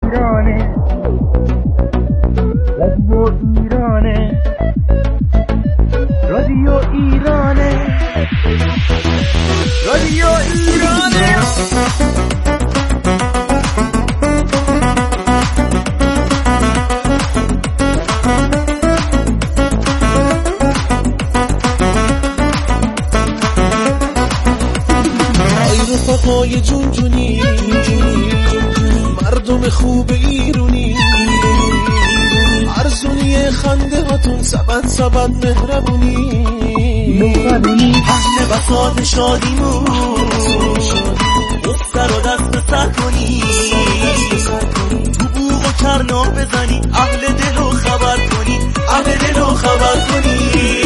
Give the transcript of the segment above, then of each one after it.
ایرانه، رادیو ایرانه، رادیو ایرانه، رادیو ایرانه. رفقای جون جونی مردم خوب ایرونی، ارزونی خنده هاتون سبد مهربونی، اهل بساط شادیمون دستر و دست سر کنی، تو بوغ و کرنا بزنی، اهل دل و خبر کنی، اهل دل و خبر کنی.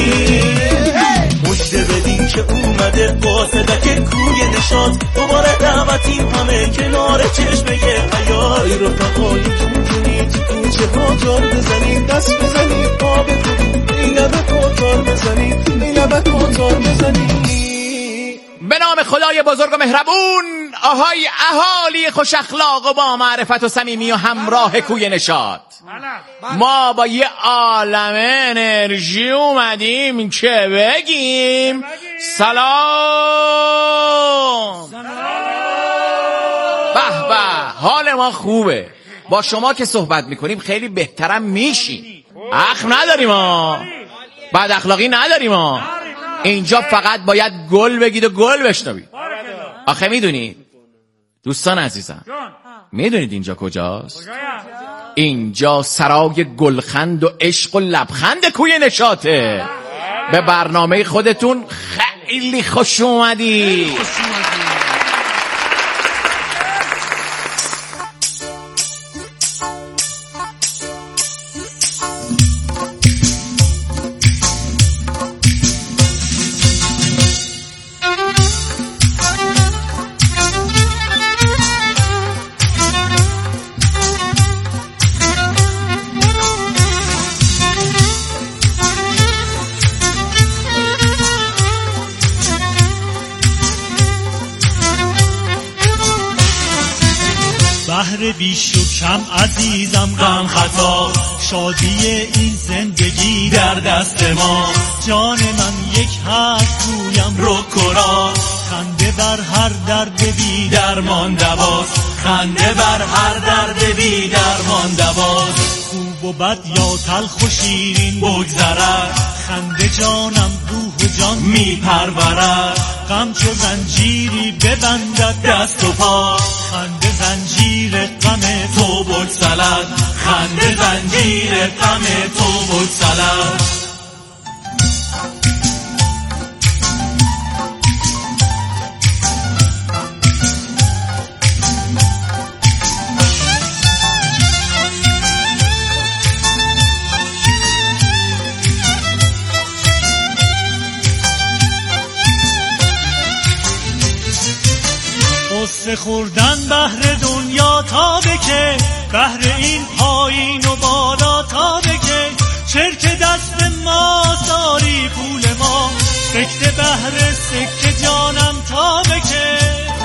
مجده بدین که اومده قاصدک کوی نشاط، دوباره دعوتیم همه کنار چشمه حیات. ای رفقای جون جونی تو کوچه ها جار بزنید، دست بزنید پا بکنید، این لبه کوتار بزنید، این لبه کوتار بزنید. به نام خدای بزرگ و مهربون. آهای اهالی خوش اخلاق و با معرفت و صمیمی و همراه کوی نشاط، ما با یه عالم انرژی اومدیم که بگیم سلام. به به، حال ما خوبه. با شما که صحبت میکنیم خیلی بهترم میشی. اخم نداریم ها، بد اخلاقی نداریم ها. اینجا فقط باید گل بگید و گل بشنوید. آخه میدونید دوستان عزیزم، میدونید اینجا کجاست؟ اینجا سرای گلخند و عشق و لبخند کوی نشاطه. به برنامه خودتون خیلی خوش اومدی. بهر بیش و کم عزیزم غم خطا، شادی این زندگی در دست ما. جان من یک حرف گویم رک و راست، خنده بر هر درد بی درمان دواست، خنده بر هر درد بی درمان دواست. خوب و بد یا تلخ و شیرین بگذرد، خنده جانم روح و جان می پرورد. غم چو زنجیری ببندد دست و پا، خنده زنجیر غم تو بگسلد، خنده زنجیر غم تو بگسلد. قصه خوردن بهر دنیا تا بکه، بهر این پایین و بالا تا بکه. چرک دست ما ساری پول ما، سکته بهر سکه جانم تا بکه.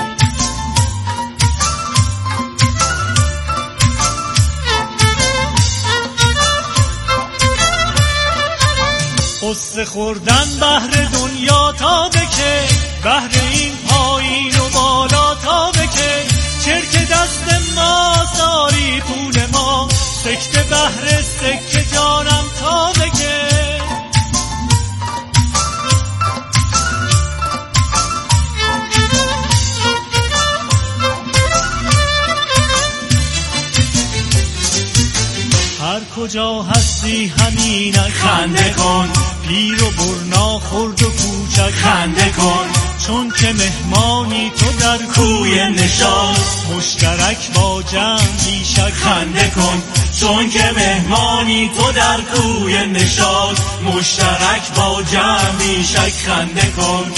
قصه خوردن بهر دنیا تا بکه، بهر این پایین و بالا تا بکه. چرک دست ما ساری پول ما، سکته بهر سکه جانم تا بکه. هر کجا هستی همینک خنده کن، پیر و برنا خرد و کوچک خنده کن. چون که مهمانی تو در کوی نشاط، مشترک با جمع بیشک خنده کن. چون که مهمانی تو در کوی نشاط، مشترک با جمع بیشک خنده کن.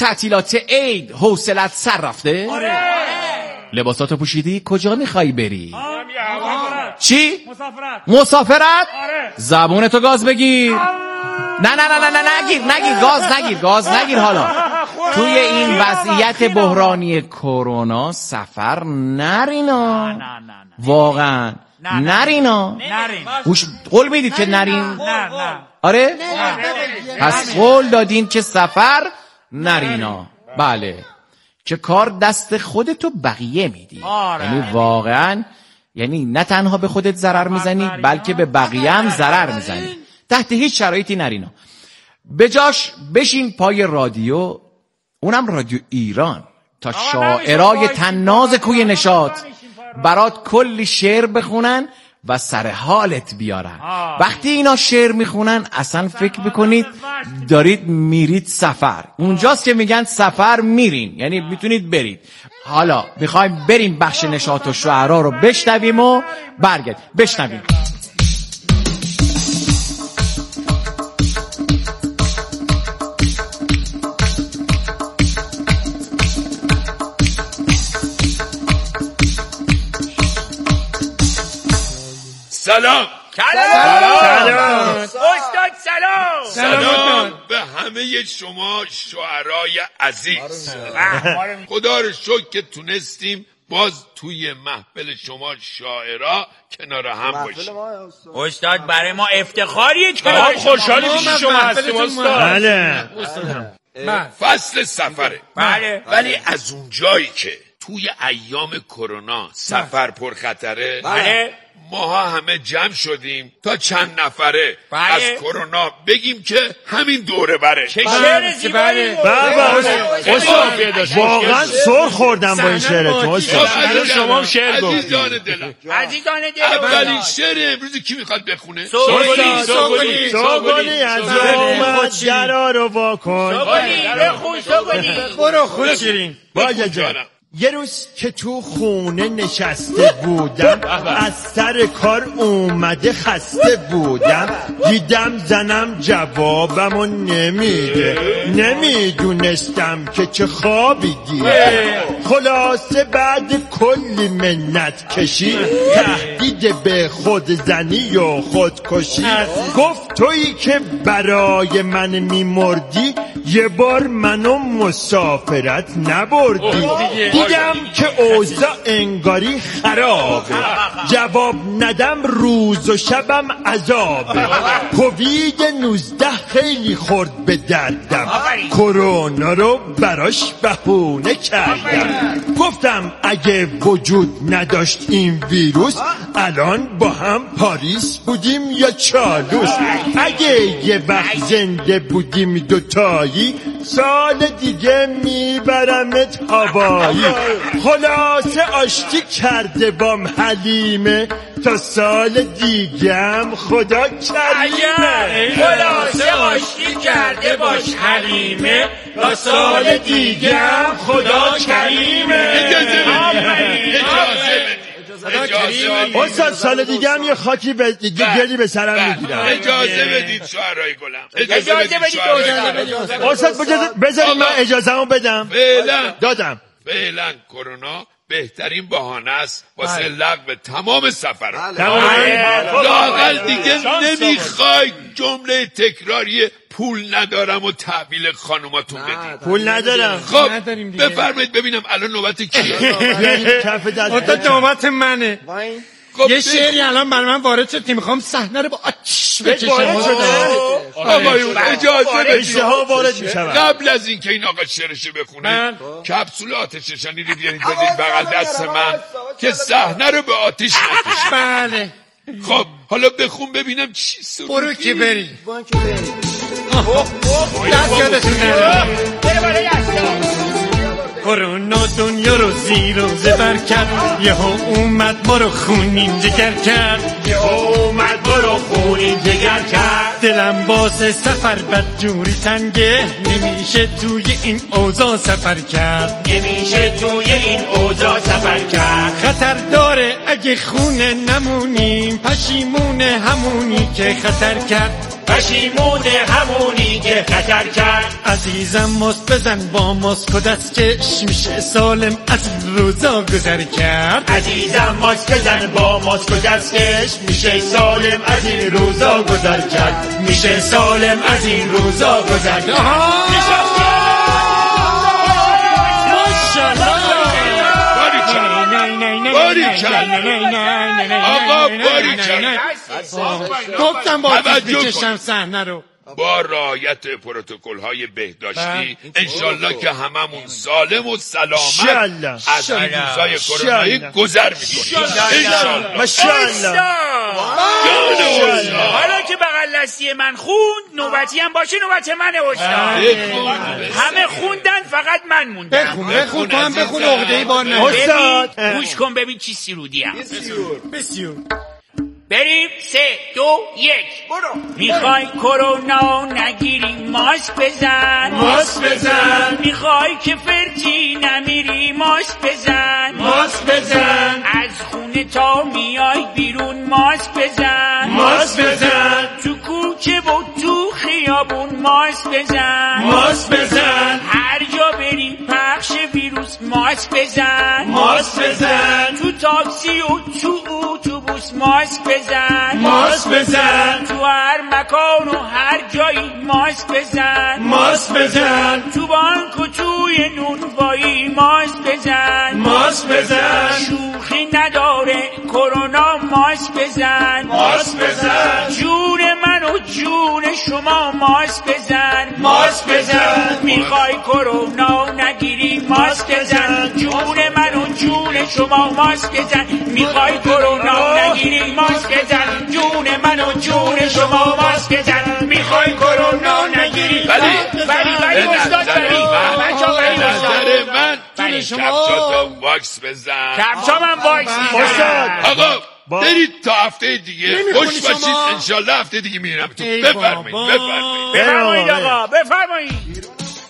تعطیلات عید حوصلت سر رفته؟ آره. لباساتو پوشیدی؟ کجا میخوای بری؟ چی؟ مسافرت. آره. زبونتو گاز بگیر. نه نگیر گاز نگیر حالا. توی این وضعیت بحرانی کرونا سفر نرینا. نه. واقعا نرینا. قول میدید که نرین؟ نه. آره؟ پس قول دادین که سفر نرینا. بله. که کار دست خودتو بقیه میدی. یعنی واقعا یعنی نه تنها به خودت ضرر میزنی بلکه به بقیه هم ضرر میزنی. تحت هیچ شرایطی نرینا. بجاش بشین پای رادیو، اونم رادیو ایران، تا شاعرای طناز کوی نشاط برات کلی شعر بخونن و سر حالت بیارن. وقتی اینا شعر میخونن اصلا فکر بکنید دارید میرید سفر. اونجاست که میگن سفر میرین، یعنی میتونید برید. حالا میخوایم بریم بخش نشاط و شعرا رو بشنویم و برگرد. بشنویم. سلام. استاد سلام به همه شما شاعرای عزیز. خدا رو شکر که تونستیم باز توی محفل شما شاعرا کنار هم باشیم. استاد برای ما افتخاریه که خوشحالیم که شما هستیم استاد. بله. فصل سفره. بله. ولی از اون جایی که توی ایام کرونا سفر پرخطره، بله. ماها همه جمع شدیم تا چند نفره بله. از کرونا بگیم که همین دوره بره. چه شعر زیبایی. واقعا سر خوردم با این شعرتون استاد. شما هم شعر گفتید. عزیزان دلم. اولین شعر امروز کی میخواد بخونه؟ سوگلی از اومد درا رو واکن. سوگلی برو خوش شیرین. باید جانم. یه روز که تو خونه نشسته بودم، از سر کار اومده خسته بودم، دیدم زنم جوابمو نمیده، نمیدونستم که چه خوابی گیره. خلاصه بعد کلی منت کشی، تهدید به خود زنی و خودکشی، گفت تویی که برای من میمردی، یه بار منو مسافرت نبردی. دیدم که اوضاع انگاری خرابه، جواب ندم روز و شبم عذابه. کووید 19 خیلی خورد به دردم، کرونا رو براش بهونه کردم. گفتم اگه وجود نداشت این ویروس، الان با هم پاریس بودیم یا چالوس. اگه یه وقت زنده بودیم دوتایی، سال دیگه میبرمت هوایی. خلاصه آشتی کرده بام حلیمه، تا سال دیگم خدا کریمه. خلاصه آشتی کرده باش حلیمه، تا سال دیگم خدا کریمه. استاد سال دیگه هم یه خاکی به گلی به سرم میگیرم. اجازه بدید شعرهای گلم. اجازه بدید استاد بذارید من اجازه‌مو بدم. دادم. فعلا کرونا بهترین بهانه است واسه لغو تمام سفرها. لااقل دیگه نمیخوای جمله تکراری پول ندارم و تحویل خانوماتون بدید. پول ندارم. خب بفرمایید ببینم الان نوبت کیه؟ کف دست. استاد نوبت منه. یه شعری الان برای من وارد شد که میخوام صحنه رو با آتش بکشم. آقایون اجازه بدید وارد میشم. قبل از اینکه این آقا شعرشو بخونه، کپسول آتش نشانی رو بیارید بدید بغل دست من که صحنه رو به آتش بکشید. بله. خب حالا بخون ببینم چی سر. برو که بری. دست یادتون نره. کرونا دنیا رو زیر و زبر کرد، یهو اومد ما رو خونین جگر کرد، دلم واسه سفر بدجوری تنگه، نمیشه توی این اوضاع سفر کرد، خطر داره اگه خونه نمونیم، پشیمونه همونی که خطر کرد. پشیمون همونی که خطر کرد. عزیزم ماست بزن با ماسک و دستکش میشه سالم از این روزا گذر کرد. عزیزم ماسک بزن با ماسک و دستکش میشه سالم از این روزا گذر کرد. میشه سالم از این روزا گذر کرد. آقا باریکن گفتم با بکشم صحنه رو. با رعایت پروتکل‌های بهداشتی انشالله که هممون سالم و سلامت از این روزای کرونایی گذر میکنیم انشالله. ماشاءالله. حالا که بغل دستی من خوند نوبتی هم باشه نوبت من استاد. همه خوندن فقط من موندم. بخون تو هم بخون عقده‌ای بار نه. استاد گوش کن ببین چی سرودی هم. بسیار بریم 3 2 1 برو. میخوای کرونا نگیری ماسک بزن. ماسک بزن. میخوای که فرتی نمیری ماسک بزن. ماسک بزن. از خونه تا میای بیرون ماسک بزن. ماسک بزن. تو کوچه و تو خیابون ماسک بزن. ماسک بزن. هر جا بری پخش ویروس ماسک بزن. ماسک بزن. تو تاکسی و تو اتوبوس ماسک بزن. ماسک بزن. تو هر مکان و هر جایی ماسک بزن. ماسک بزن. تو بانک و توی نونوایی ماسک بزن. ماسک بزن. شوخی نداره کرونا ماسک بزن. ماسک بزن. جون من و جون شما ماسک بزن. ماسک بزن. میخوای کرونا نگیری ماسک بزن. جون من و جون شما ماسک بزن. میخوای کرونا نگیری ماسک بزن. جون من و جون شما ماسک بزن. میخوای کرونا نگیری. ولی استاد به نظر من کفشاتا واکس بزن. کفشا من واکس میزنم. آقا برید تا هفته دیگه خوش باشید انشالله هفته دیگه میرم تو. بفرمایید آقا بفرمایید.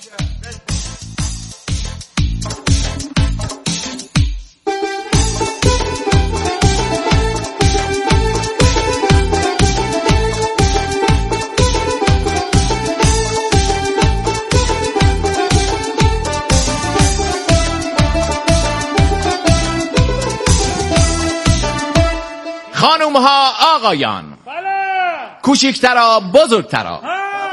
خانوم ها آقایان کوچیکترا بزرگترا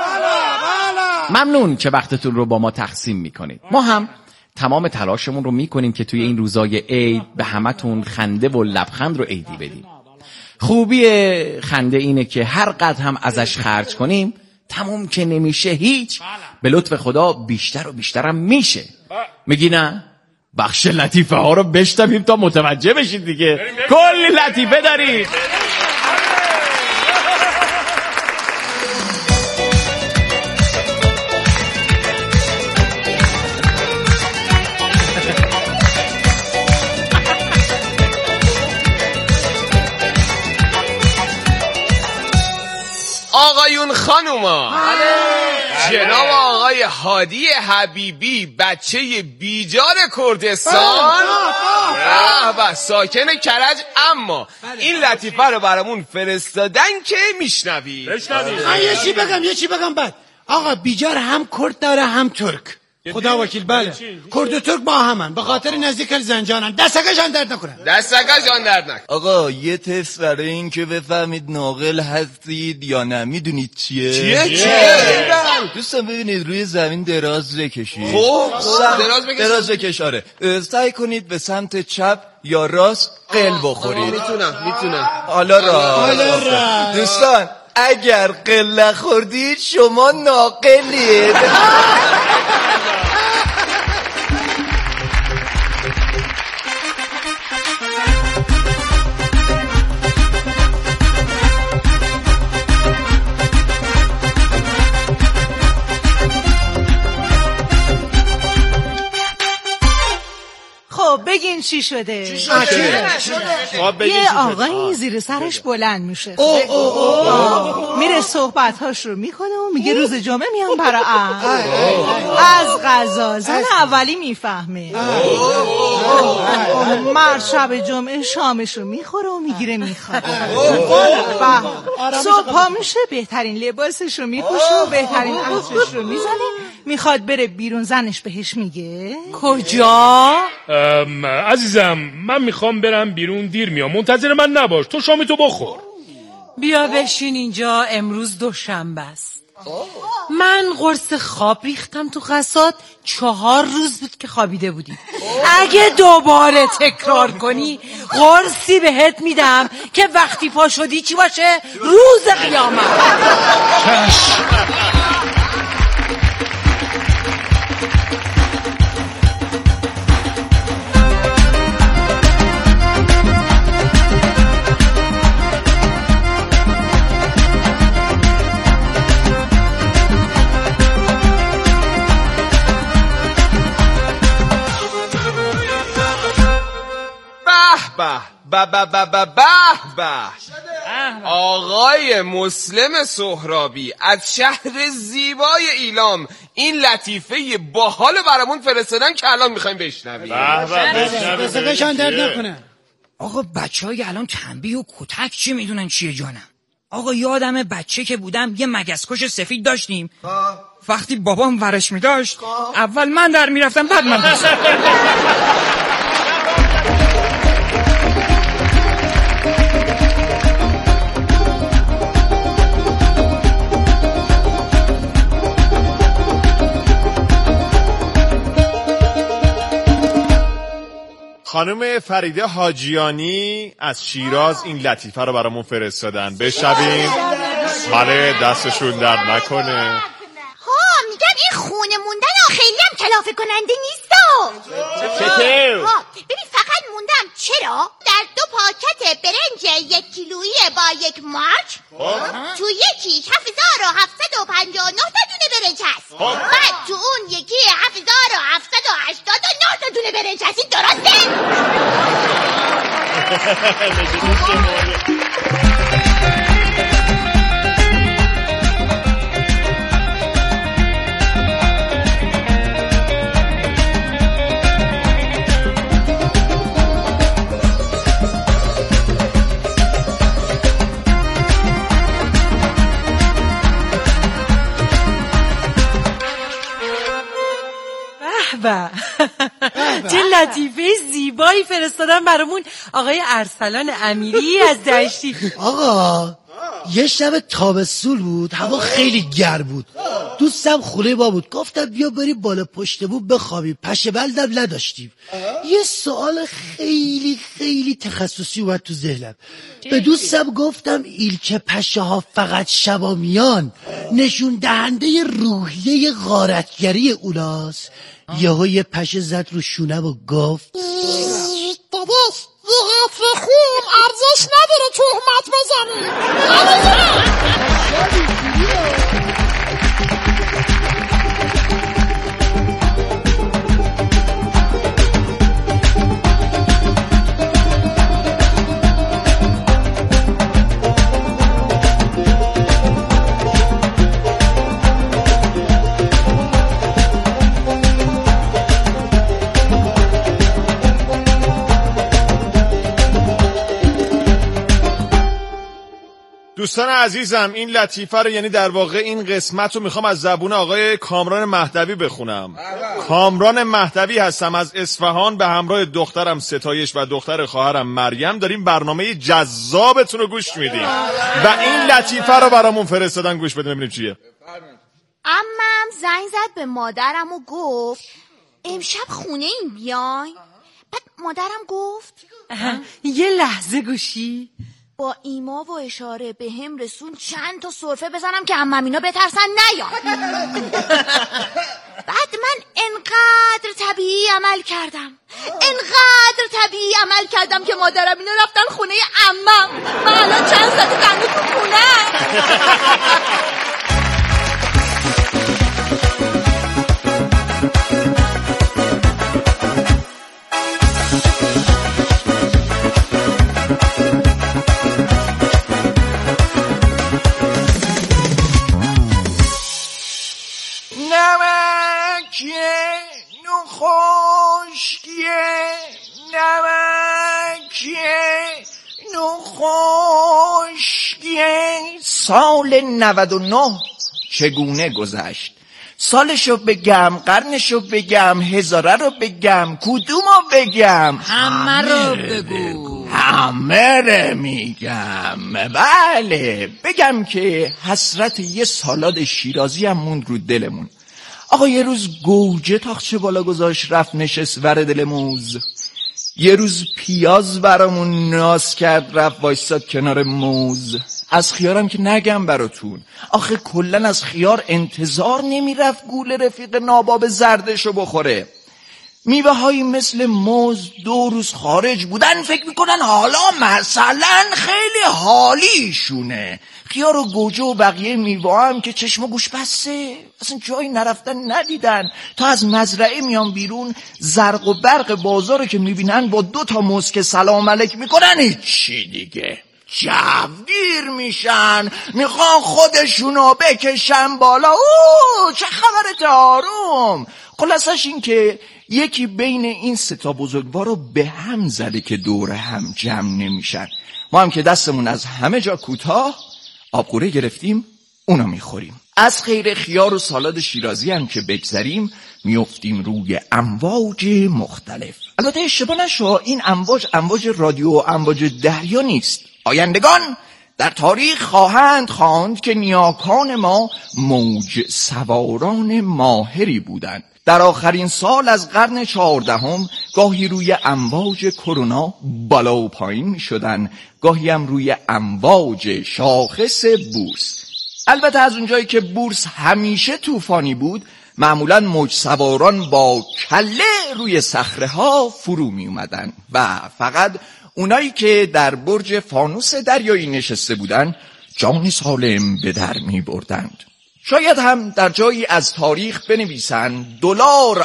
ممنون که وقتتون رو با ما تقسیم میکنید. ما هم تمام تلاشمون رو میکنیم که توی این روزای عید به همتون خنده و لبخند رو عیدی بدیم. خوبی خنده اینه که هر قدر هم ازش خرج کنیم تموم که نمیشه هیچ، به لطف خدا بیشتر و بیشترم میشه. میگی نه؟ بخش لطیفه ها رو بشنویم تا متوجه بشید دیگه. کلی لطیفه دارید. آقایون خانوما، جناب آقای هادی حبیبی بچه بیجار کردستان و ساکن کرج، اما این لطیفه رو برامون فرستادن که میشنوید. من یه چی بگم بعد. آقا بیجار هم کرد داره هم ترک. خدا وکیل بله. کرد و ترک با همن، به خاطر نزدیک زنجانن. دستگاهشان درد نکنن. دستگاهشان درد نکنن. آقا یه تست برای این که بفهمید ناقل هستید یا نه میدونید چیه؟ دوستان ببینید روی زمین دراز بکشید. خب دراز بکش. آره سعی کنید به سمت چپ یا راست قل بخورید. میتونم. حالا راست. دوستان اگر قل نخوردید شما ناقلید. خب بگین چی شده؟ یه آقایی زیر سرش بلند میشه. میره صحبتهاش رو میکنه و میگه روز جمعه میام برای از غذا. زن اولی میفهمه. مرد شب جمعه شامشو میخوره و میگیره میخواد. صبح پا میشه بهترین لباسشو میپوشه و بهترین عطرش رو میزنه، میخواد بره بیرون. زنش بهش میگه کجا؟ عزیزم من میخوام برم بیرون، دیر میام، منتظر من نباش، تو شامتو بخور. بیا بشین اینجا، امروز دوشنبه است. من قرص خواب ریختم تو قصاد، 4 روز بود که خوابیده بودی. اگه دوباره تکرار کنی قرصی بهت میدم که وقتی پا شدی چی باشه؟ روز قیامت. آقای مسلم سهرابی از شهر زیبای ایلام این لطیفه باحالو برامون فرستادن که الان میخوایم بشنویم. بسقشان درد نکنه. آقا بچه‌های الان تنبیه و کتک چی میدونن چیه جانم؟ آقا یادم بچه که بودم یه مگسکش سفید داشتیم. وقتی بابام ورش میداشت اول من در میرفتم بعد من خانم فریده حاجیانی از شیراز این لطیفه رو برامون فرستادن، بشنویم. بله دستشون درد نکنه. میگم این خونه موندن خیلی هم کلافه کننده نیستا. ببین فقط موندم چرا در 2 پاکت برنج 1 کیلویی با 1 مارچ تو یکیش 7759 تا دونه برنج هست، بعد تو اون یکی 7789 تا دونه برنج هست. این درسته؟ چه لطیفه زیبایی فرستادن برامون آقای ارسلان امیری از دشتی. آقا یه شب تابستون بود، هوا خیلی گرم بود، دوستم خونه با بود، گفتم بیا بریم بالا پشت بوم بخوابیم، پشه بلدم نداشتیم. یه سوال خیلی خیلی تخصصی اومد تو ذهنم. به دوستم گفتم ایلکه پشه ها فقط شبا میان نشون دهنده روحیه غارتگری اوناست؟ یهو یه پشه زد رو شونم و گفت داداش یه حرف خوب ارزش نداره تهمت بزنی. دوستان عزیزم این لطیفه رو، یعنی در واقع این قسمت رو میخوام از زبون آقای کامران مهدوی بخونم. کامران مهدوی هستم از اصفهان، به همراه دخترم ستایش و دختر خواهرم مریم داریم برنامه جذابتون رو گوش میدیم و این لطیفه رو برامون فرستادن. گوش بدیم ببینیم چیه. عمم زنگ زد به مادرم و گفت امشب خونه این بیاین. بعد مادرم گفت یه لحظه گوشی. با ایما و اشاره به هم رسون چند تا سرفه بزنم که عمم اینا بترسن نیاد. بعد من انقدر طبیعی عمل کردم که مادرم اینا رفتن خونه عمم. من الان چند ساعت دنده تو خونه. نمک نون خشکیه سال 99 چگونه گذشت؟ سالشو بگم، قرنشو بگم، هزاره رو بگم، کدومو بگم؟ همه رو بگو. همه رو میگم. بله، بگم که حسرت یه سالاد شیرازی هم موند رو دلمون. آقا یه روز گوجه تاخچه بالا گذاشت رفت نشست ور دل موز. یه روز پیاز برامون ناز کرد رفت وایستاد کنار موز. از خیارم که نگم براتون، آخه کلن از خیار انتظار نمیرفت گول رفیق ناباب زردشو بخوره. میوه هایی مثل موز 2 روز خارج بودن، فکر میکنن حالا مثلا خیلی حالیشونه. خیار و گوجه و بقیه میوه هم که چشم و گوش بسته، اصلا جایی نرفتن ندیدن. تا از مزرعه میان بیرون، زرق و برق بازارو که میبینن با 2 تا موز که سلام علیک میکنن، چی دیگه جوگیر میشن، میخوان خودشونو بکشن بالا. چه خبرت آروم؟ خلاصش این که یکی بین این 3 تا بزرگوار رو به هم زده که دور هم جمع نمیشن. ما هم که دستمون از همه جا کوتاه، آبقوره گرفتیم اونا میخوریم. از خیر خیار و سالاد شیرازی هم که بگذریم، میافتیم روی امواج مختلف. البته اشتباه نشو، این امواج رادیو و امواج دریا نیست. آیندگان در تاریخ خواهند خواند که نیاکان ما موج سواران ماهری بودند. در آخرین سال از قرن 14 گاهی روی امواج کرونا بالا و پایین می شدن، گاهی هم روی امواج شاخص بورس. البته از اونجایی که بورس همیشه طوفانی بود، معمولا موج سواران با کله روی صخره ها فرو می اومدن و فقط اونایی که در برج فانوس دریایی نشسته بودن جان سالم به در می بردند. شاید هم در جایی از تاریخ بنویسند دلار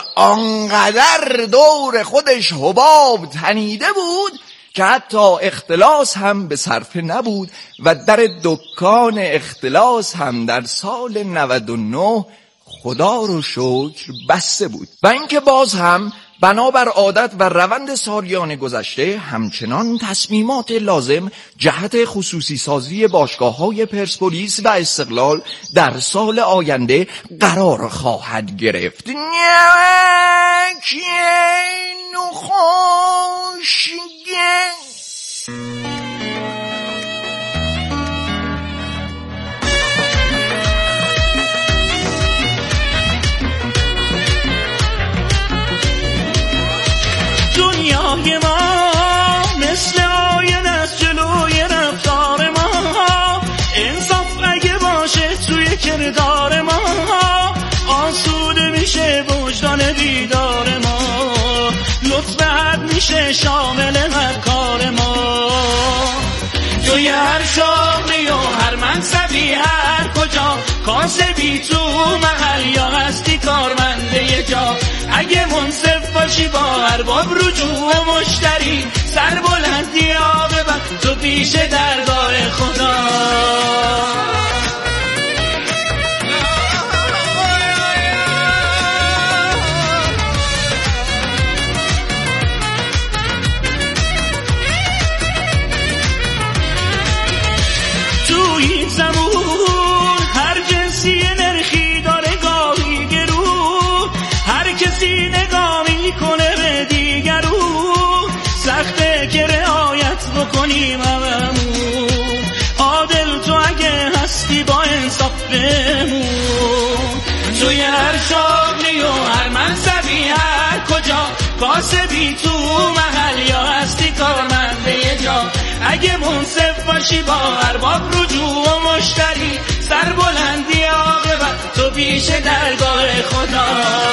آنقدر دور خودش حباب تنیده بود که حتی اختلاس هم به صرفه نبود و در دکان اختلاس هم در سال 99 خدا رو شکر بسته بود. و اینکه باز هم بنابر عادت و روند سالیان گذشته همچنان تصمیمات لازم جهت خصوصی سازی باشگاه‌های پرسپولیس و استقلال در سال آینده قرار خواهد گرفت. دنیای ما مثل آینه است جلوی رفتار ما، انصاف اگه باشه توی کردار ما، آسوده میشه وجدان بیدار ما، لطف حد میشه شامل هر کار ما. توی هر شغلی و هر منصبی هر کجا، کاسبی تو محل یا هستی کارمنده یه جا، اگه منصف باشی با ارباب رجوع و مشتری، سر بلندی ها ببر تو پیش درگاه خدا. تو این زمون هر جنسی نرخی داره، گاهی گرو هر کسی نگاه میکنه به دیگرو، سخته که رعایت بکنیم هممون، عادل تو اگه هستی با انصاف بمون. توی هر شغلی و هر منصبی هر کجا، کاسبی تو محل یا هستی کارمنده یه جا، اگه منصف باشی با ارباب رجوع و مشتری، سر بلندی ها ببر تو پیش درگاه خدا.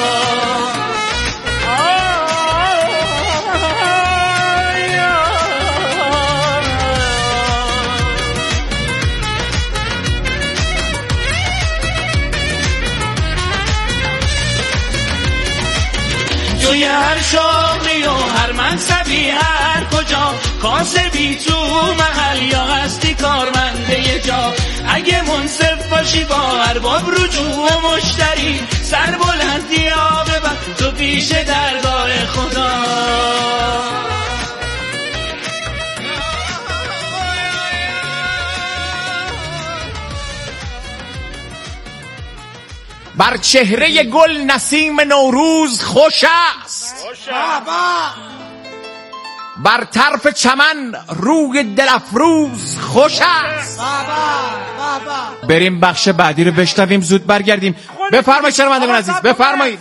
توی هر شغلی و هر منصبی هر کجا، کاسبی تو محل یا هستی کارمنده یه جا، اگه منصف باشی با ارباب رجوع و مشتری، سر بلندی ها ببر تو پیش درگاه خدا. بر چهره گل نسیم نوروز خوش است، بر طرف چمن روی دلفروز خوش است. بریم بخش بعدی رو بشنویم، زود برگردیم. بفرمایید شنوندگان عزیز، بفرمایید.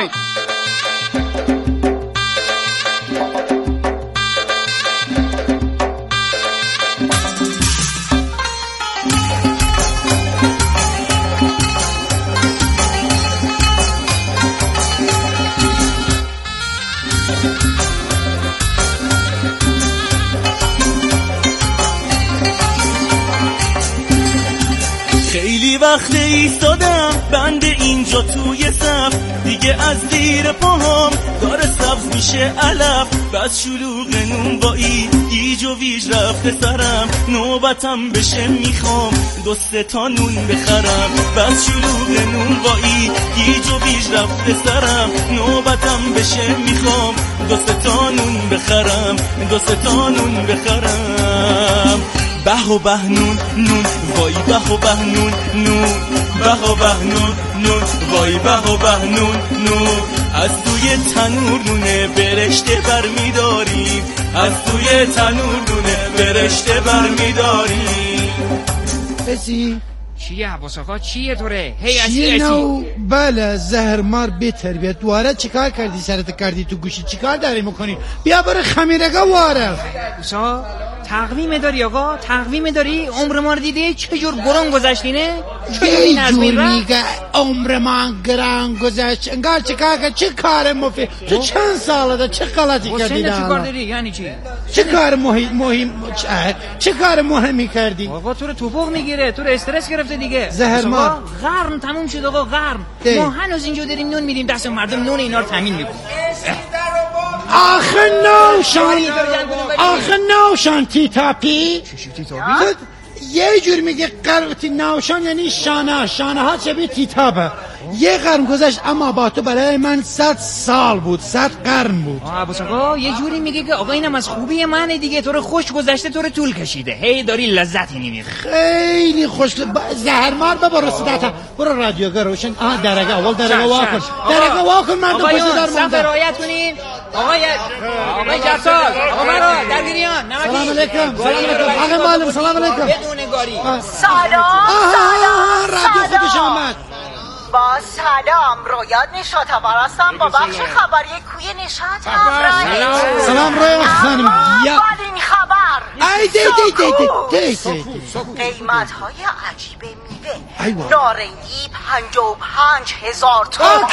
خیلی وقت ایستادم بند اینجا توی صف، دیگه از زیر پاهم داره سبز میشه علف. بس شلوغ نونوایی گیج و ویج رفته سرم، نوبتم بشه میخوام 2-3 تا نون بخرم. بس شلوغ نونوایی گیج و ویج رفته سرم، نوبتم بشه میخوام 2-3 تا نون بخرم. 2-3 تا نون بخرم. به و به نون نون وای، به و به نون نون، به و به نون نون وای، به و به نون نون. از توی تنور نونه برشته برمیداریم، از توی تنور نونه برشته برمیداریم. بسی چیه عباس آقا؟ چیه توره؟ چیه نو؟ بله زهرمار بی تربیت. دواره چیکار کردی؟ سرت کردی تو گوشی، چیکار داری میکنی؟ بیا برای خمیرگا واره. اوسا تقویم داری آقا؟ تقویم داری؟ عمر ما رو دیدی چجور گران گذشتینه؟ یه جور میگه عمر من گران گذشت. انگار چیکار کرد؟ چه کار مفید؟ تو چند ساله ده؟ چه غلطی کردی؟ چه کار داری؟ یعنی چی؟ چه کار چه کار مهمی کردی؟ آقا تو رو توفق میگیره، تو رو استرس گرفته دیگه. زهرمار غرم تموم شد آقا، غرم. ما هنوز اینجا داریم نون میدیم دست مردم، نون اینا رو تامین میکنیم. آخه نوشان تیتاپی یه جور میگه قرمتی نوشان یعنی شانه ها شبیه تیتابه. یه قرن گذشت اما با تو برای من 100 سال بود، 100 قرن بود. عباس آقا یه جوری میگه که آقا اینم از خوبی منه دیگه، تو رو خوش گذشته، تو رو طول کشیده، هی داری لذتی نمیبری. خیلی خوش. زهرمار ببر رسیدتا، برو رادیوگاه روشن. درگاه اول درگاه واکن، درگاه واکن مردم پشت در مونده. صف رعایت کنین. آقای جرسال، آقا مرا درگیریان نمکی. سلام علیکم. آقا معلم سلام علیکم. بدون نگاری. سلام. رادیو خودش آمد. با سلام رویاد نشات‌آور هستم با بخش خبری کوی نشاط افرایی. سلام رویاد خانم. اولین خبر قیمت‌های عجیب میوه نارنگی 55,000 تومان.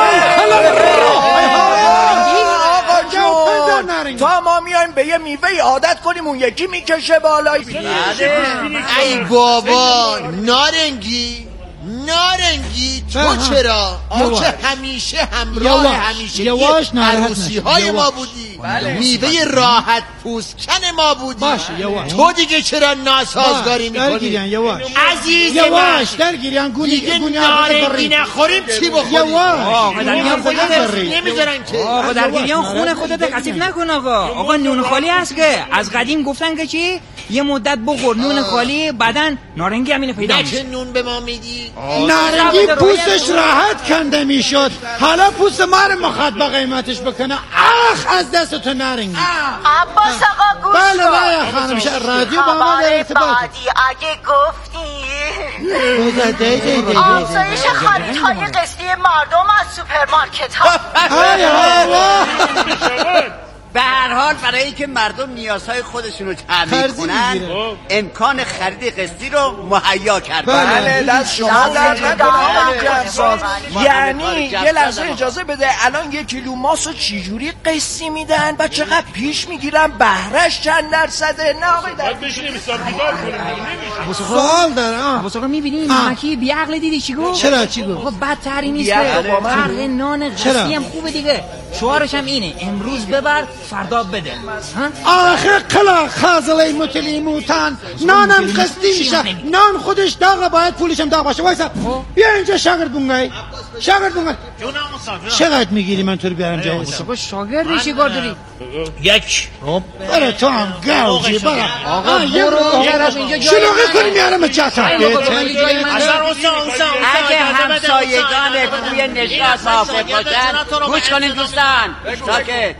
آقا جون تا ما میایم به یه میوه عادت کنیم اون یکی میکشه بالای. ای بابا نارنگی تو چرا؟ تو که همیشه همراه همیشه عروسی های ما بودی، میوه راحت پوستکن ما بودی. تو دیگه چرا ناسازگاری میکنی؟ عزیز یواش درگیریان دیگه نارنگی نخوریم چی بخوریم؟ نمیذارن که. آقا درگیریان خون خودت کثیف نکن آقا نون خالی هست که از قدیم گفتن که چی؟ یه مدت بخور نون خالی بعدن نارنگی همینه پیدا میشه. چه نون به ما میدی؟ نارنگی پوستش راحت کنده میشد، حالا پوست ما رو مخاط با قیمتش بکنه. از دست تو نارنگی. عباس آقا گوش کن. بله خانم رادیو با ما در ارتباط. اگه گفتی آسایش خریدهای قسطی مردم از سوپرمارکت ها. به هر حال برای اینکه مردم نیازهای خودشون رو تامین کنن امکان خرید قسطی رو مهیا کردن. بله دست شما در نکنه. یعنی یه لحظه اجازه بده، الان 1 کیلو ماسو چجوری قسطی میدن و چقدر پیش میگیرن؟ بهرش چند درصده؟ نه آقای باید بشینیم حساب کتاب کنیم. سوال دارم. عباس آقا میبینی مکی بی عقل دیدی چی گفت؟ چرا چی گفت؟ آقا بدتری نیست. فرق نان قسطی هم خوبه دیگه. شعارش هم اینه امروز ببر فردا بده. آخه قلا خازلی متلیموتان نانم قسطی میشه، نان خودش داغه باید پولشم داغ باشه. وایسا بیا اینجا شاگرد بونگای چقدر میگیری من تو رو بیارم جای حساب؟ با شاگردی چی کار داری؟ یک. برای تو هم گوجی برای آقا برو شلوغی کنی میارم جتا. اگه همسایگان کوی نشاط موافق باشن گوش کنین دوستان. ساکت.